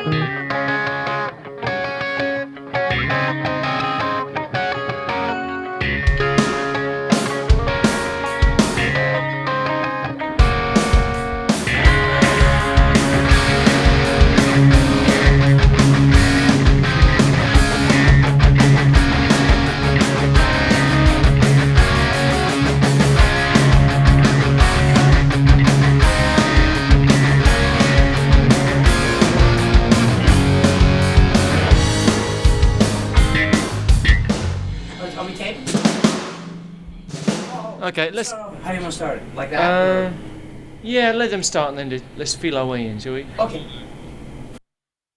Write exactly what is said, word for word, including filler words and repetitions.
Are we taping? Okay, let's. How do you want to start it? Like that? Uh, yeah, let them start and then do- let's feel our way in, shall we? Okay.